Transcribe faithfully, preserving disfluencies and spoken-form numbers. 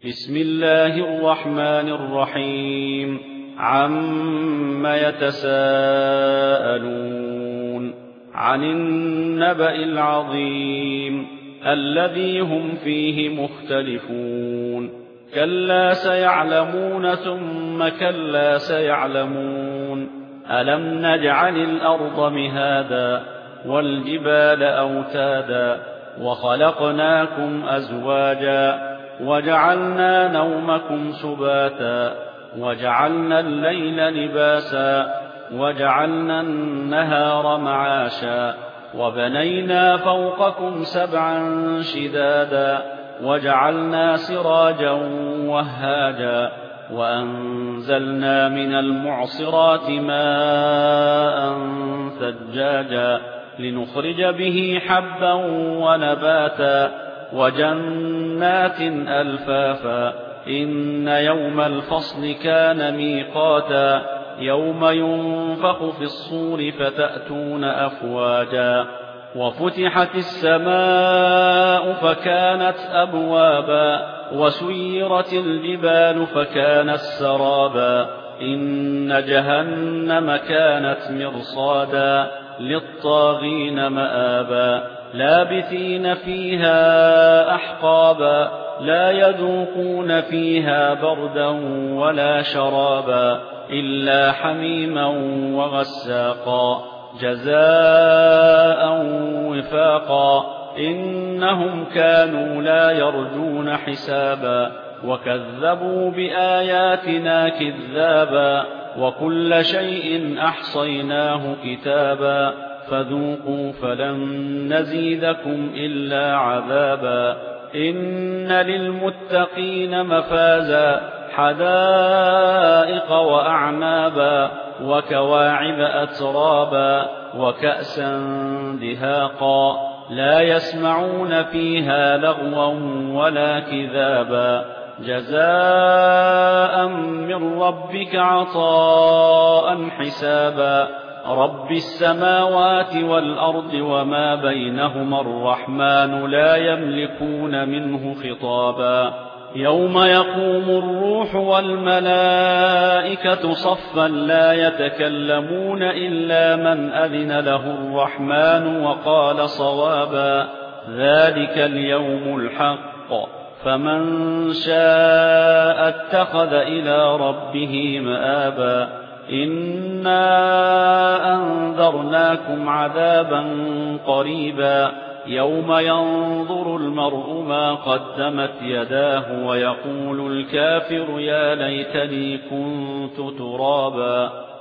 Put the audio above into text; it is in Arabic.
بسم الله الرحمن الرحيم عم يتساءلون عن النبأ العظيم الذي هم فيه مختلفون كلا سيعلمون ثم كلا سيعلمون ألم نجعل الأرض مهادا والجبال أوتادا وخلقناكم أزواجا وجعلنا نومكم سباتا وجعلنا الليل لباسا وجعلنا النهار معاشا وبنينا فوقكم سبعا شدادا وجعلنا سراجا وهاجا وأنزلنا من المعصرات ماء ثجاجا لنخرج به حبا ونباتا وجنات ألفافا إن يوم الفصل كان ميقاتا يوم ينفخ في الصور فتأتون أفواجا وفتحت السماء فكانت أبوابا وسيرت الجبال فكانت سرابا إن جهنم كانت مرصادا للطاغين مآبا لابثين فيها أحقابا لا يذوقون فيها بردا ولا شرابا إلا حميما وغساقا جزاء وفاقا إنهم كانوا لا يرجون حسابا وكذبوا بآياتنا كذابا وكل شيء أحصيناه كتابا فذوقوا فلن نزيدكم إلا عذابا إن للمتقين مفازا حدائق وأعنابا وكواعب أترابا وكأسا دهاقا لا يسمعون فيها لغوا ولا كذابا جزاء من ربك عطاء حسابا رب السماوات والأرض وما بينهما الرحمن لا يملكون منه خطابا يوم يقوم الروح والملائكة صفا لا يتكلمون إلا من أذن له الرحمن وقال صوابا ذلك اليوم الحق فمن شاء اتخذ إلى ربه مآبا إنا أنذرناكم عذابا قريبا يوم ينظر المرء ما قدمت يداه ويقول الكافر يا ليتني كنت ترابا